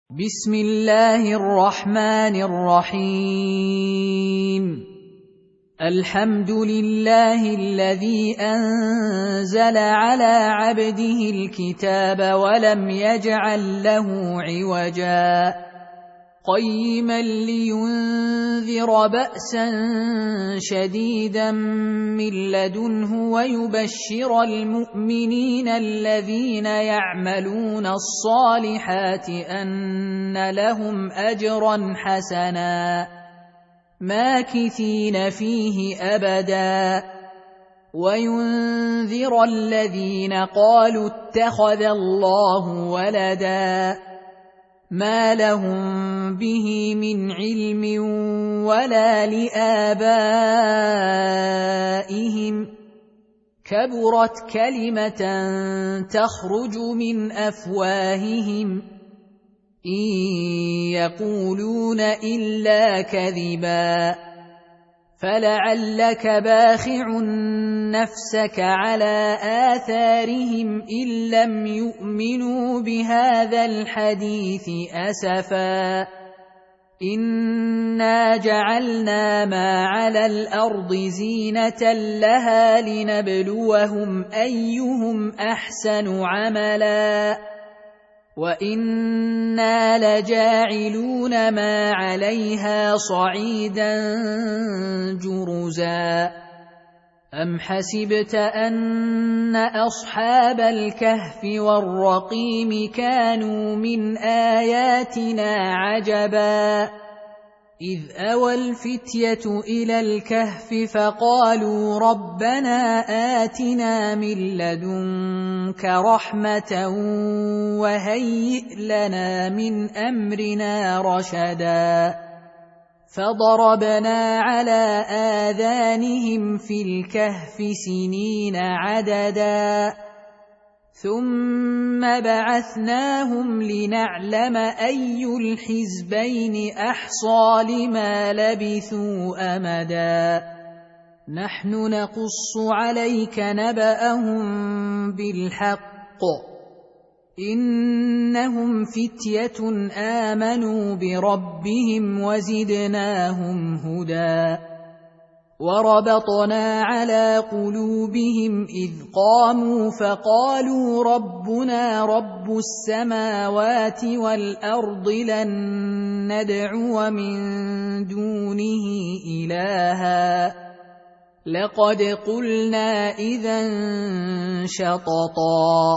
بسم الله الرحمن الرحيم. الحمد لله الذي أنزل على عبده الكتاب ولم يجعل له عوجا قيما لينذر بأسا شديدا من لدنه ويبشر المؤمنين الذين يعملون الصالحات أن لهم أجرا حسنا ماكثين فيه أبدا وينذر الذين قالوا اتخذ الله ولدا ما لهم به من علم ولا لآبائهم كبرت كلمة تخرج من أفواههم إن يقولون إلا كذبا فلعلك باخع نفسك على آثارهم إن لم يؤمنوا بهذا الحديث أسفا إنا جعلنا ما على الأرض زينة لها لنبلوهم أيهم أحسن عملا وإنا لجاعلون ما عليها صعيدا جرزا أم حسبت أن أصحاب الكهف والرقيم كانوا من آياتنا عجبا إذ أوى الفتية إلى الكهف فقالوا ربنا آتنا من لدنك رحمة وهيئ لنا من أمرنا رشدا فضربنا على آذانهم في الكهف سنين عددا ثم بعثناهم لنعلم أي الحزبين أحصى لما لبثوا أمدا نحن نقص عليك نبأهم بالحق إنهم فتية آمنوا بربهم وزدناهم هدى وربطنا على قلوبهم إذ قاموا فقالوا ربنا رب السماوات والأرض لن ندعو من دونه إلها لقد قلنا إذا شططا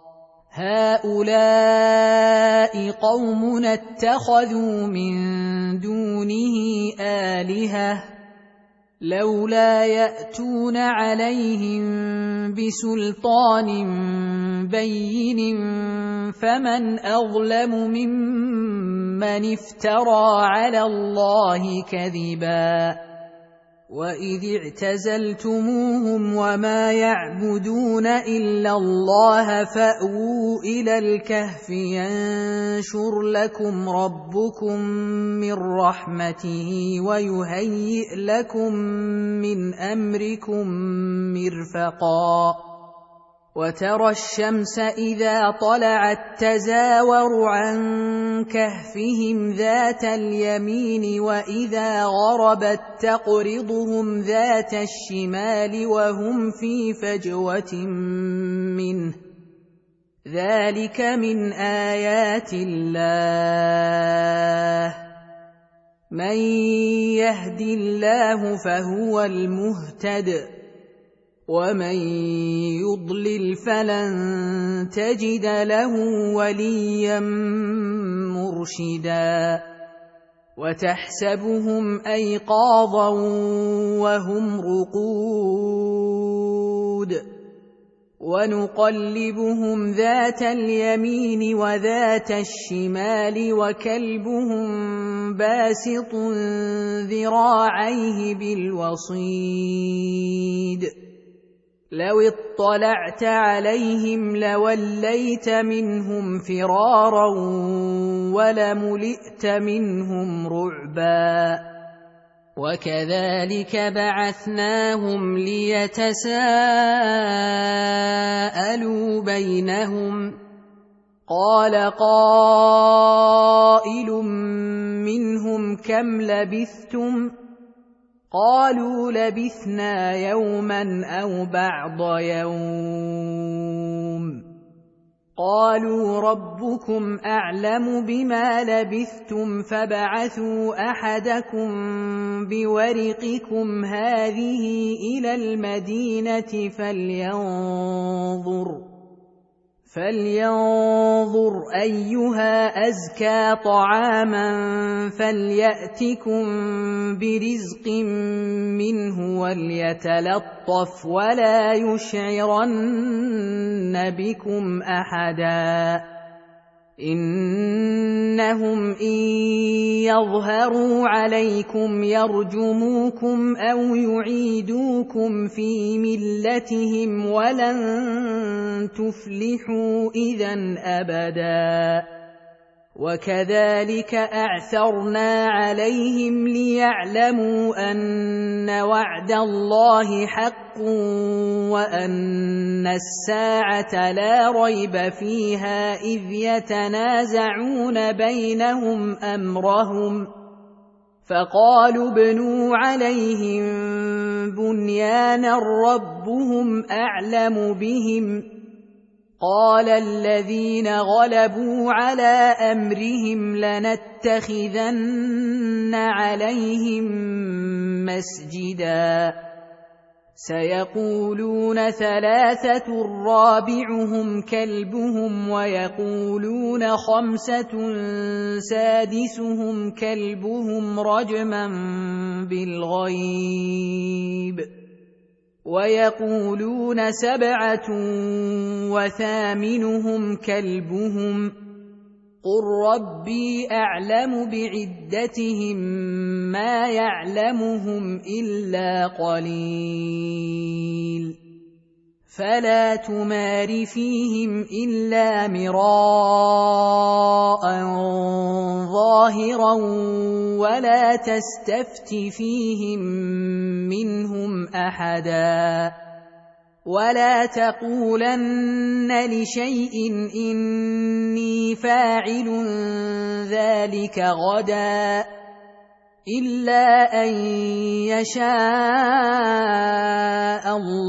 هؤلاء قومنا اتخذوا من دونه آلهة لولا يأتون عليهم بسلطان بين فمن أظلم ممن افترى على الله كذبا وإذ اعتزلتموهم وما يعبدون إلا الله فأووا إلى الكهف ينشر لكم ربكم من رحمته ويهيئ لكم من أمركم مرفقا وترى الشمس إذا طلعت تزاور عن كهفهم ذات اليمين وإذا غربت تقرضهم ذات الشمال وهم في فجوة منه ذلك من آيات الله من يهد الله فهو المهتد ومن يضلل فلن تجد له وليا مرشدا وتحسبهم أيقاظا وهم رقود ونقلبهم ذات اليمين وذات الشمال وكلبهم باسط ذراعيه بالوصيد لو اطلعت عليهم لوليت منهم فرارا ولملئت منهم رعبا وكذلك بعثناهم ليتساءلوا بينهم قال قائل منهم كم لبثتم؟ قالوا لبثنا يوما أو بعض يوم. قالوا ربكم أعلم بما لبثتم فابعثوا أحدكم بورقكم هذه إلى المدينة فلينظر أيها أزكى طعاما فليأتكم برزق منه وليتلطف ولا يشعرن بكم أحدا إنهم إن يظهروا عليكم يرجموكم أو يعيدوكم في ملتهم ولن تفلحوا إذن أبدا وكذلك أعثرنا عليهم ليعلموا أن وعد الله حق وأن الساعة لا ريب فيها إذ يتنازعون بينهم أمرهم فقالوا ابنوا عليهم بنيانا ربهم أعلم بهم قال الذين غلبوا على أمرهم لنتخذن عليهم مسجدا سيقولون ثلاثة رابعهم كلبهم ويقولون خمسة سادسهم كلبهم رجما بالغيب ويقولون سبعة وثامنهم كلبهم قل ربي أعلم بعدتهم ما يعلمهم إلا قليل فلا تمار فيهم إلا مراء ظاهرا ولا تستفت فيهم منهم أحدا ولا تقولن لشيء إني فاعل ذلك غدا إلا أن يشاء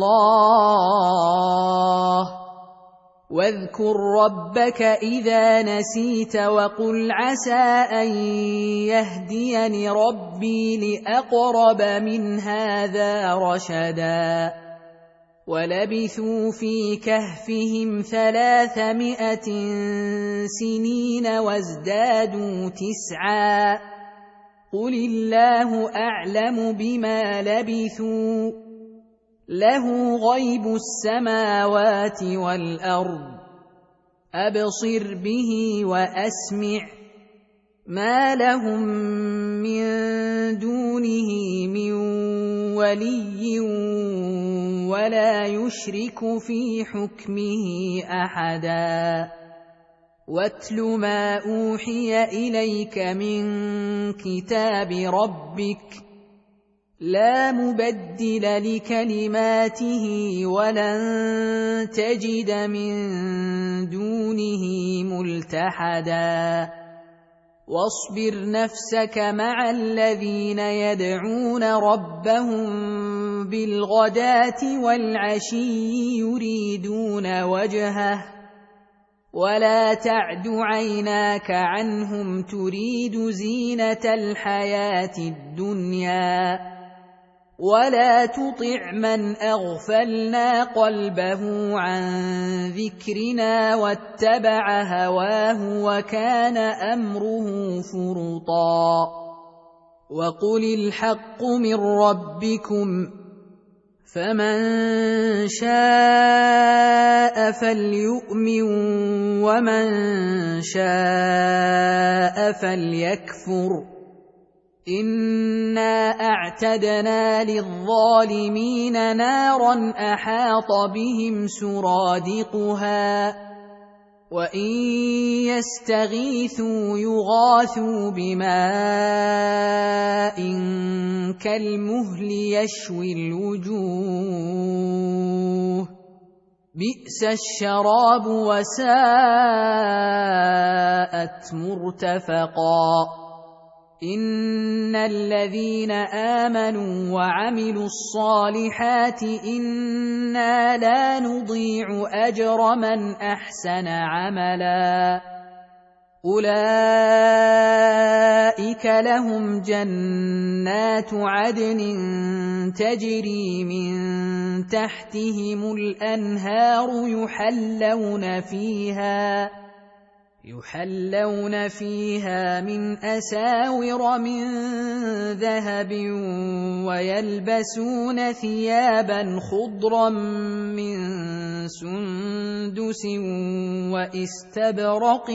الله واذكر ربك إذا نسيت وقل عسى أن يهديني ربي لأقرب من هذا رشدا ولبثوا في كهفهم 300 سنين وازدادوا 9 قل الله أعلم بما لبثوا له غيب السماوات والأرض أبصر به وأسمع ما لهم من دونه من ولي ولا يشرك في حكمه أحدا واتل ما أوحي إليك من كتاب ربك لا مبدل لكلماته ولن تجد من دونه ملتحدا واصبر نفسك مع الذين يدعون ربهم بالغداة والعشي يريدون وجهه ولا تعد عيناك عنهم تريد زينة الحياة الدنيا ولا تطع من أغفلنا قلبه عن ذكرنا واتبع هواه وكان أمره فرطا وقل الحق من ربكم فمن شاء فليؤمن ومن شاء فليكفر إنا أعتدنا للظالمين نارا أحاط بهم سرادقها وإن يستغيثوا يغاثوا بماء كالمهل يشوي الوجوه بئس الشراب وساءت مرتفقا إن الذين آمنوا وعملوا الصالحات إنا لا نضيع أجر من أحسن عملا أولئك لهم جنات عدن تجري من تحتهم الأنهار يحلون فيها من أساور من ذهب ويلبسون ثيابا خضرا من سندس واستبرق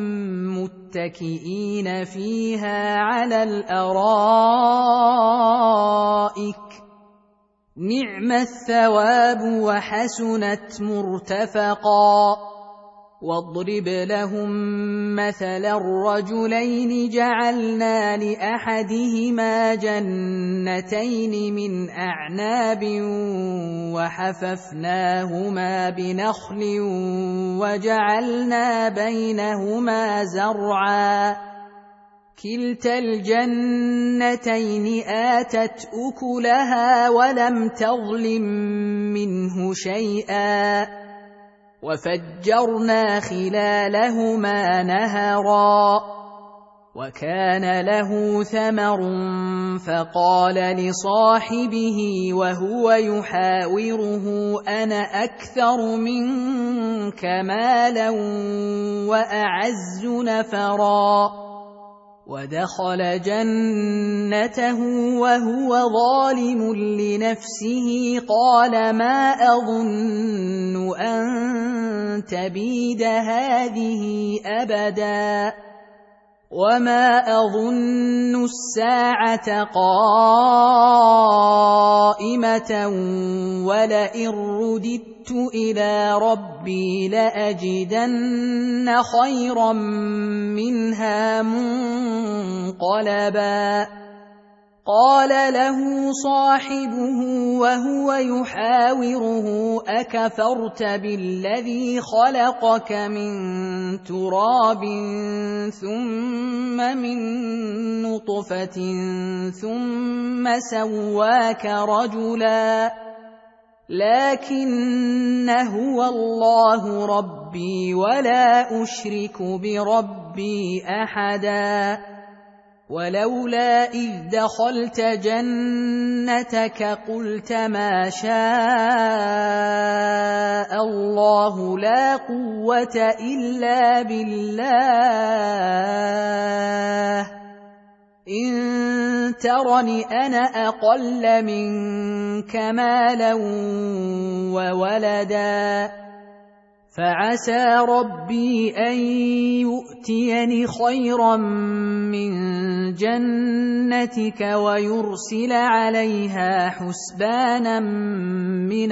متكئين فيها على الأرائك نعم الثواب وحسنت مرتفقا واضرب لهم مثلا الرجلين جعلنا لأحدهما جنتين من أعناب وحففناهما بنخل وجعلنا بينهما زرعا كلتا الجنتين آتت أكلها ولم تظلم منه شيئا وفجرنا خلالهما نهرا وكان له ثمر فقال لصاحبه وهو يحاوره أنا أكثر منك مالا وأعز نفرا ودخل جنته وهو ظالم لنفسه قال ما أظن أن تبيد هذه أبدا وما أظن الساعة قائمة ولئن رددت إلى ربي لأجدن خيرا منها منقلبا قال له صاحبه وهو يحاوره أكفرت بالذي خلقك من تراب ثم من نطفة ثم سواك رجلا لكن هو الله ربي ولا أشرك بربي أحدا ولولا إذ دخلت جنتك قلت ما شاء الله لا قوة إلا بالله إن ترني أنا أقل منك مالا وولدا فعسى ربي أن يؤتيني خيرا من جنتك ويرسل عليها حسبانا من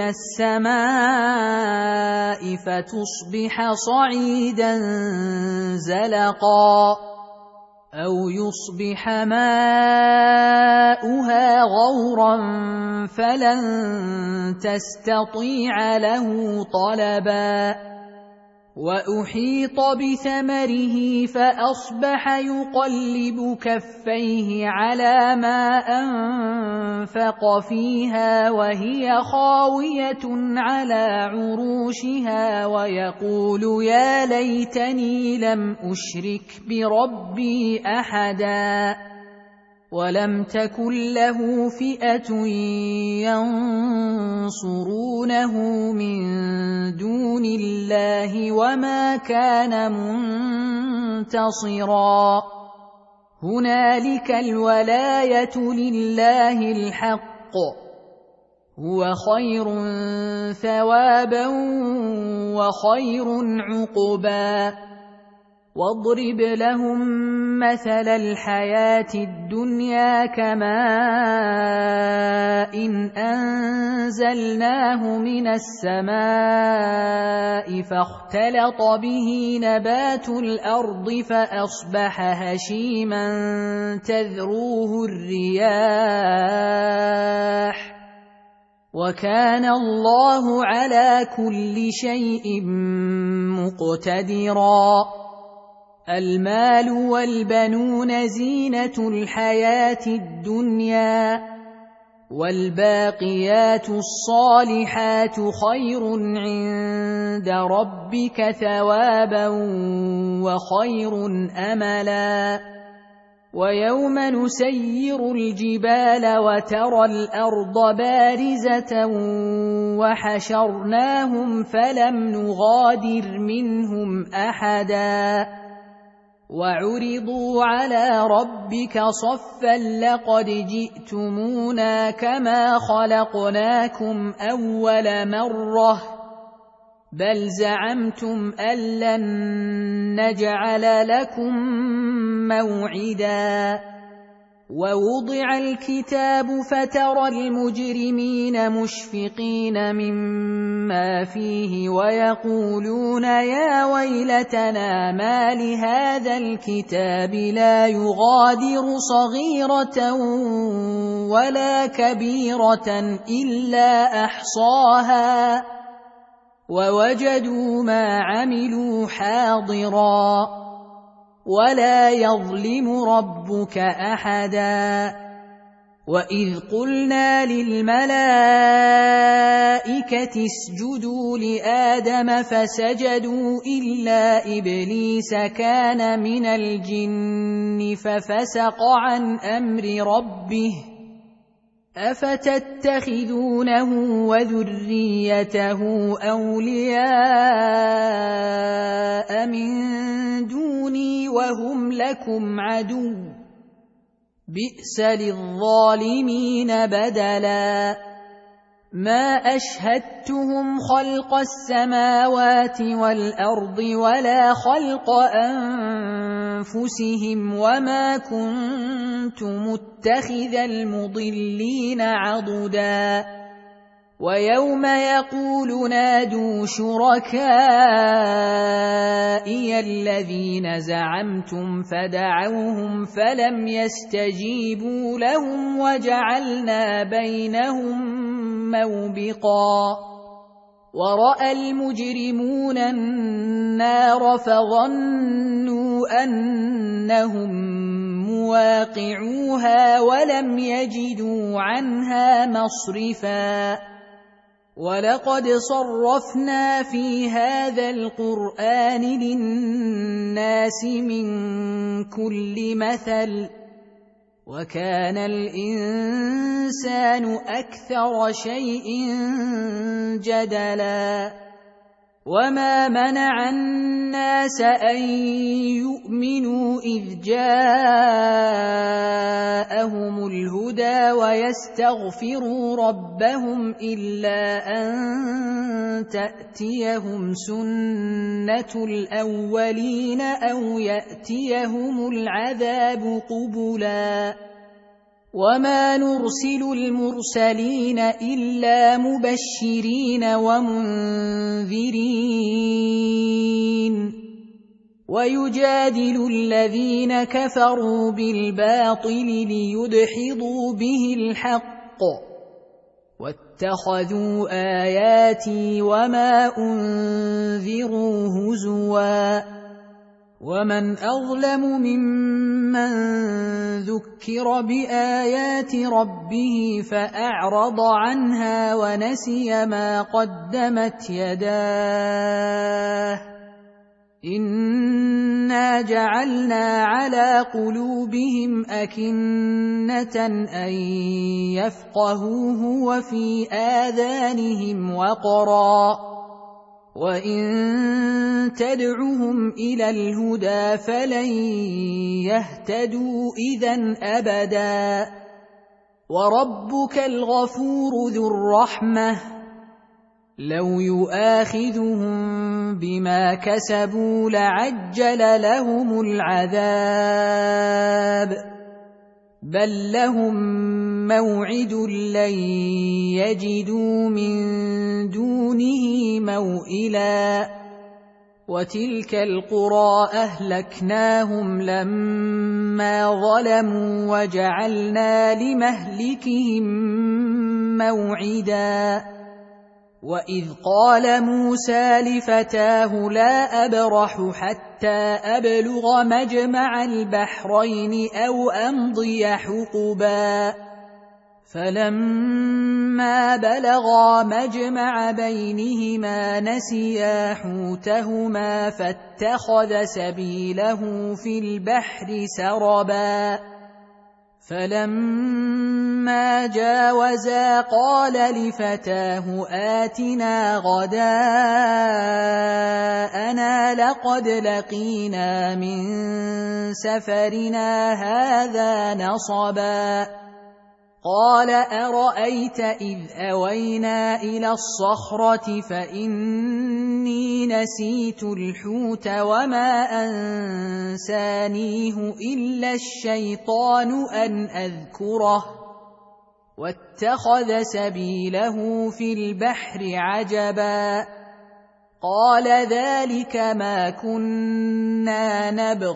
السماء فتصبح صعيدا زلقا أو يصبح ماؤها غورا فلن تستطيع له طلبا وأحيط بثمره فأصبح يقلب كفيه على ما أنفق فيها وهي خاوية على عروشها ويقول يا ليتني لم أشرك بربي أحدا ولم تكن له فئة ينصرونه من دون الله وما كان منتصرا هنالك الولاية لله الحق هو خير ثوابا وخير عقبا واضرب لهم مثل الحياة الدنيا كماء أنزلناه من السماء فاختلط به نبات الأرض فأصبح هشيما تذروه الرياح وكان الله على كل شيء مقتدرا. المال والبنون زينة الحياة الدنيا، والباقيات الصالحات خير عند ربك ثوابا وخير أملا. ويوم نسير الجبال وترى الأرض بارزة وحشرناهم فلم نغادر منهم أحدا، وعرضوا على ربك صفا لقد جئتمونا كما خلقناكم أول مرة بل زعمتم أن لن نجعل لكم موعدا. ووضع الكتاب فترى المجرمين مشفقين مما فيه ويقولون يا ويلتنا ما لهذا الكتاب لا يغادر صغيرة ولا كبيرة إلا أحصاها ووجدوا ما عملوا حاضرا ولا يظلم ربك أحدا. وإذ قلنا للملائكة اسجدوا لآدم فسجدوا إلا إبليس كان من الجن ففسق عن أمر ربه أفتتخذونه وذريته أولياء من دوني وهم لكم عدو بئس للظالمين بدلا. ما أشهدتهم خلق السماوات والأرض ولا خلق أنفسهم وما كنت متخذ المضلين عضدا. ويوم يقول نادوا شركائي الذين زعمتم فدعوهم فلم يستجيبوا لهم وجعلنا بينهم موبقا. ورأى المجرمون النار فظنوا أنهم مواقعوها ولم يجدوا عنها مصرفا. ولقد صرفنا في هذا القرآن للناس من كل مثل وكان الإنسان أكثر شيء جدلا. وما منع الناس أن يؤمنوا إذ جاءهم الهدى ويستغفروا ربهم إلا أن تأتيهم سنة الأولين أو يأتيهم العذاب قبلا. وما نرسل المرسلين إلا مبشرين ومنذرين ويجادل الذين كفروا بالباطل ليدحضوا به الحق واتخذوا آياتي وما أنذروا هزوا. ومن أظلم ممن ذكر بآيات ربه فأعرض عنها ونسي ما قدمت يداه إنا جعلنا على قلوبهم أكنة أن يفقهوه وفي آذانهم وقرا وإن تدعهم إلى الهدى فلن يهتدوا إذًا أبدا. وربك الغفور ذو الرحمة لو يؤاخذهم بما كسبوا لعجل لهم العذاب بل لهم موعد لن يجدوا من دونه موئلا. وتلك القرى أهلكناهم لما ظلموا وجعلنا لمهلكهم موعدا وإذ قال موسى لفتاه لا أبرح حتى أبلغ مجمع البحرين أو أمضي حقبا فلما بلغا مجمع بينهما نسيا حوتهما فاتخذ سبيله في البحر سربا فلما جاوزا قال لفتاه آتنا غداءنا لقد لقينا من سفرنا هذا نصبا قال أرأيت إذ أوينا إلى الصخرة فإني نسيت الحوت وما أنسانيه إلا الشيطان أن أذكره واتخذ سبيله في البحر عجبا قال ذلك ما كنا نبغ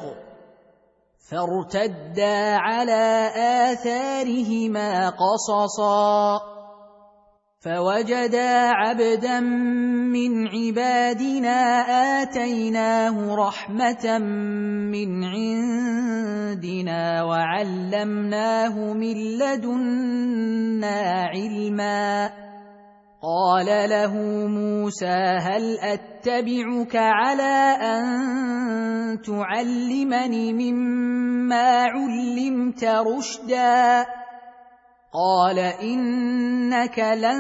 فارتدا على آثارهما قصصا فوجدا عبدا من عبادنا آتيناه رحمة من عندنا وعلمناه من لدنا علما قال له موسى هل أتبعك على أن تعلمني مما علمت رشدا قال إنك لن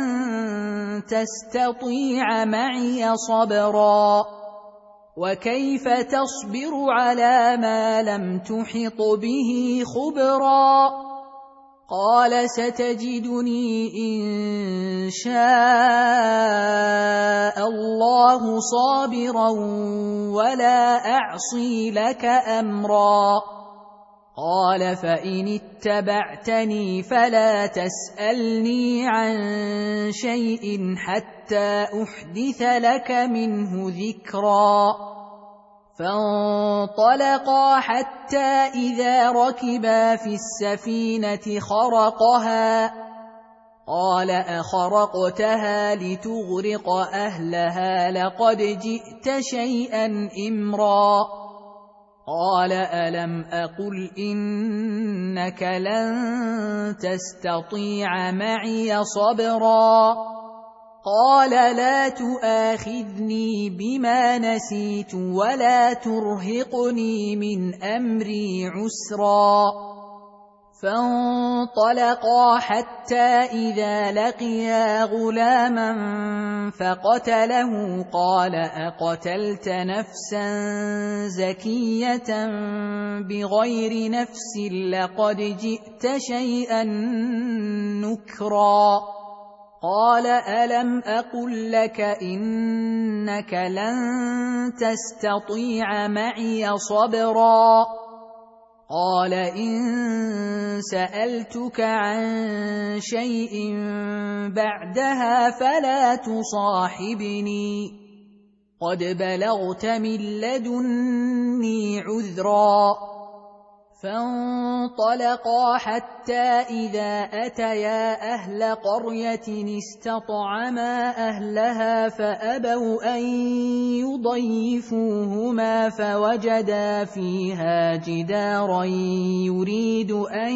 تستطيع معي صبرا وكيف تصبر على ما لم تحط به خبرا قال ستجدني إن شاء الله صابرا ولا أعصي لك أمرا قال فإن اتبعتني فلا تسألني عن شيء حتى أحدث لك منه ذكرا فانطلقا حتى إذا ركبا في السفينة خرقها قال أخرقتها لتغرق أهلها لقد جئت شيئا إمرا قال ألم أقل إنك لن تستطيع معي صبرا قال لا تؤاخذني بما نسيت ولا ترهقني من أمري عسرا فانطلقا حتى إذا لقيا غلاما فقتله قال أقتلت نفسا زكية بغير نفس لقد جئت شيئا نكرا قال ألم أقل لك إنك لن تستطيع معي صبرا قال إن سألتك عن شيء بعدها فلا تصاحبني قد بلغت من لدني عذرا فانطلقا حتى إذا أتيا أهل قرية استطعما أهلها فأبوا أن يضيفوهما فوجدا فيها جدارا يريد أن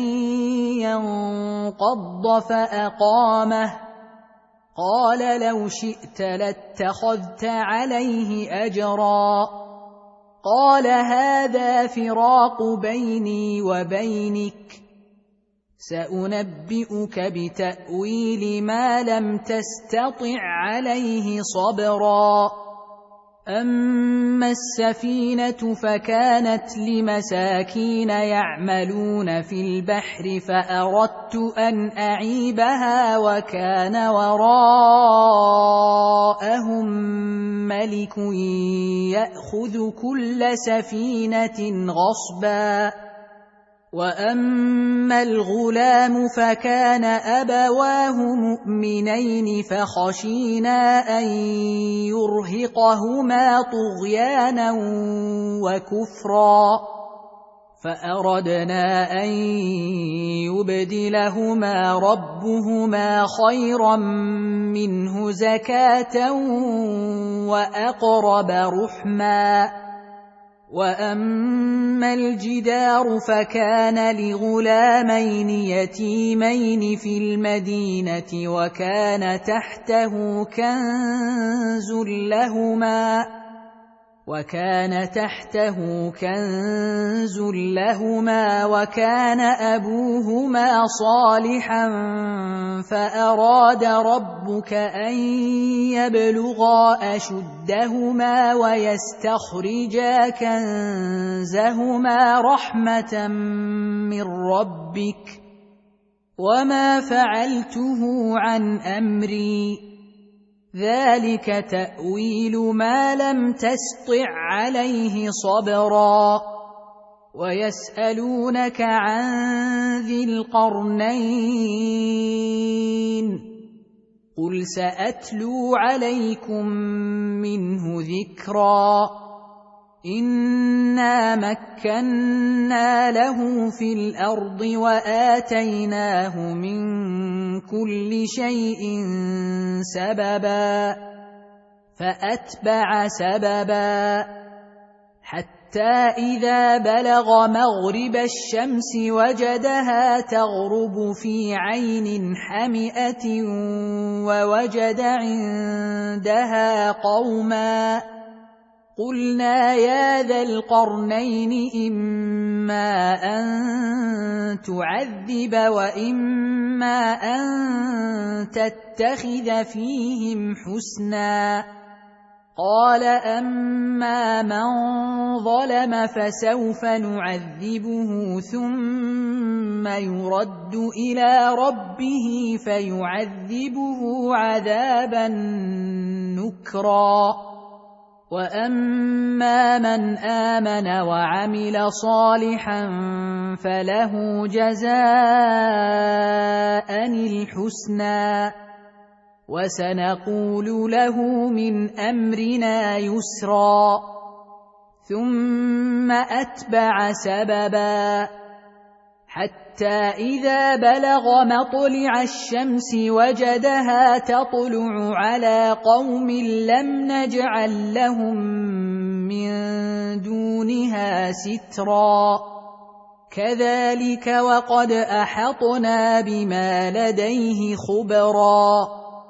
ينقض فأقامه قال لو شئت لاتخذت عليه أجرا قال هذا فراق بيني وبينك سأنبئك بتأويل ما لم تستطع عليه صبرا أما السفينة فكانت لمساكين يعملون في البحر فأردت أن أعيبها وكان وراءهم ملك يأخذ كل سفينة غصبا وأما الغلام فكان أبواه مؤمنين فخشينا أن يرهقهما طغيانا وكفرا فأردنا أن يبدلهما ربهما خيرا منه زكاة وأقرب رحما. وأما الجدار فكان لغلامين يتيمين في المدينة وكان تحته كنز لهما وكان أبوهما صالحا فأراد ربك أن يبلغا أشدهما ويستخرجا كنزهما رحمة من ربك وما فعلته عن أمري ذلك تأويل ما لم تسطع عليه صبرا. ويسألونك عن ذي القرنين قل سأتلو عليكم منه ذكرا. إنا مكنا له في الأرض وآتيناه من كل شيء سببا فأتبع سببا حتى إذا بلغ مغرب الشمس وجدها تغرب في عين حمئة ووجد عندها قوما قلنا يا ذا القرنين إما أن تعذب وإما أن تتخذ فيهم حسنا. قال أما من ظلم فسوف نعذبه ثم يرد إلى ربه فيعذبه عذابا نكرا. وأما من آمن وعمل صالحا فله جزاء الحسنى وسنقول له من أمرنا يسرا. ثم أتبع سببا حتى إذا بلغ مطلع الشمس وجدها تطلع على قوم لم نجعل لهم من دونها سترا. كذلك وقد أحطنا بما لديه خبرا.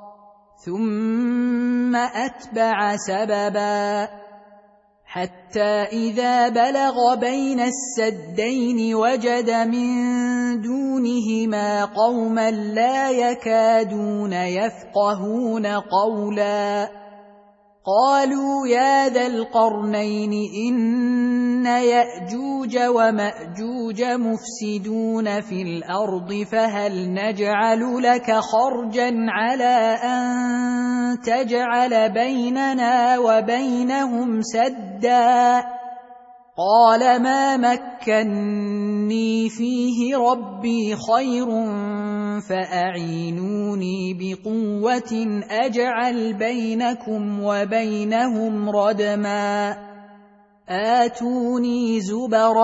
ثم أتبع سببا حتى إذا بلغ بين السدين وجد من دونهما قوما لا يكادون يفقهون قولا. قالوا يا ذا القرنين إن يأجوج ومأجوج مفسدون في الأرض فهل نجعل لك خرجا على أن تجعل بيننا وبينهم سدا. قال ما مكني فيه ربي خير فأعينوني بقوة أجعل بينكم وبينهم ردما. آتوني زبر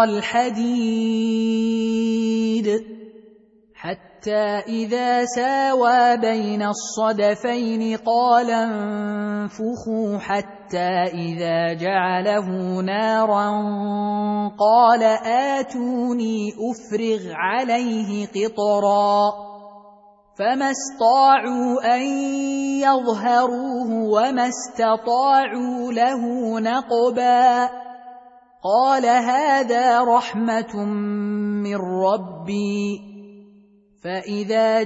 الحديد حتى إذا ساوى بين الصدفين قال انفخوا حتى إذا جعله نارا قال آتوني أفرغ عليه قطرا. فما استطاعوا أن يظهروه وما استطاعوا له نقبا. قال هذا رحمة من ربي فإذا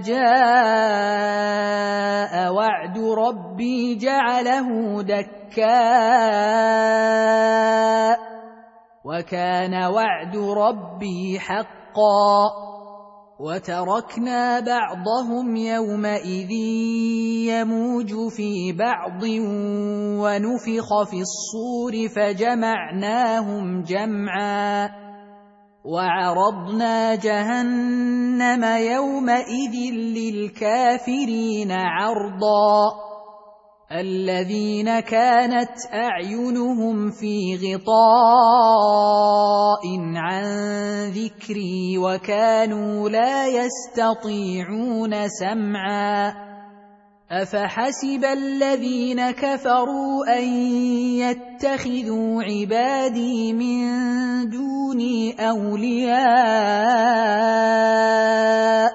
جاء وعد ربي جعله دكاء وكان وعد ربي حقا. وتركنا بعضهم يومئذ يموج في بعض ونفخ في الصور فجمعناهم جمعا. وعرضنا جهنم يومئذ للكافرين عرضا. الذين كانت أعينهم في غطاء عن ذكري وكانوا لا يستطيعون سمعا أفحسب الذين كفروا أن يتخذوا عبادي من دوني أولياء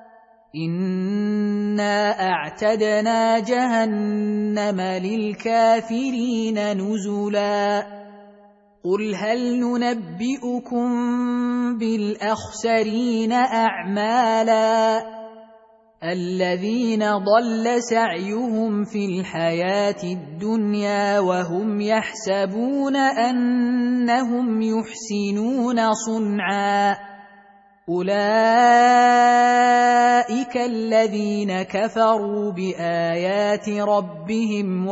إنا أعتدنا جهنم للكافرين نزلا قل هل ننبئكم بالأخسرين أعمالا الذين ضل سعيهم في الحياة الدنيا وهم يحسبون أنهم يحسنون صنعا أولئك الذين كفروا بآيات ربهم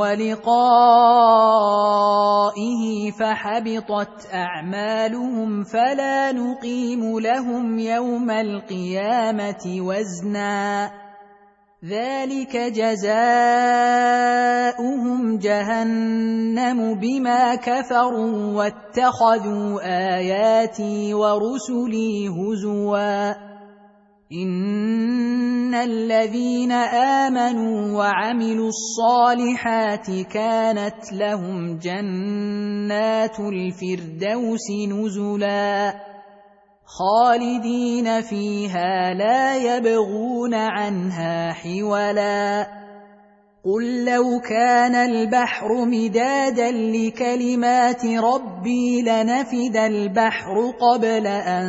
ولقائه فحبطت أعمالهم فلا نقيم لهم يوم القيامة وزنا ذلك جزاؤهم جهنم بما كفروا واتخذوا آياتي ورسلي هزوا إن الذين آمنوا وعملوا الصالحات كانت لهم جنات الفردوس نزلا خالدين فيها لا يبغون عنها حولا قل لو كان البحر مدادا لكلمات ربي لنفد البحر قبل أن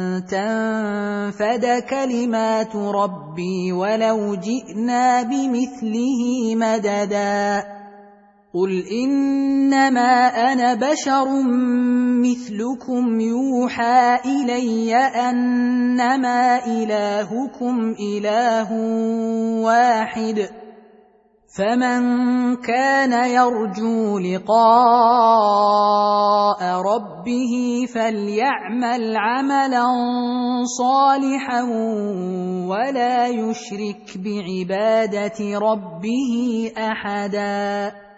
تنفد كلمات ربي ولو جئنا بمثله مددا قل إنما أنا بشر مثلكم يوحى إلي أنما إلهكم إله واحد فمن كان يرجو لقاء ربه فليعمل عملا صالحا ولا يشرك بعبادة ربه أحدا.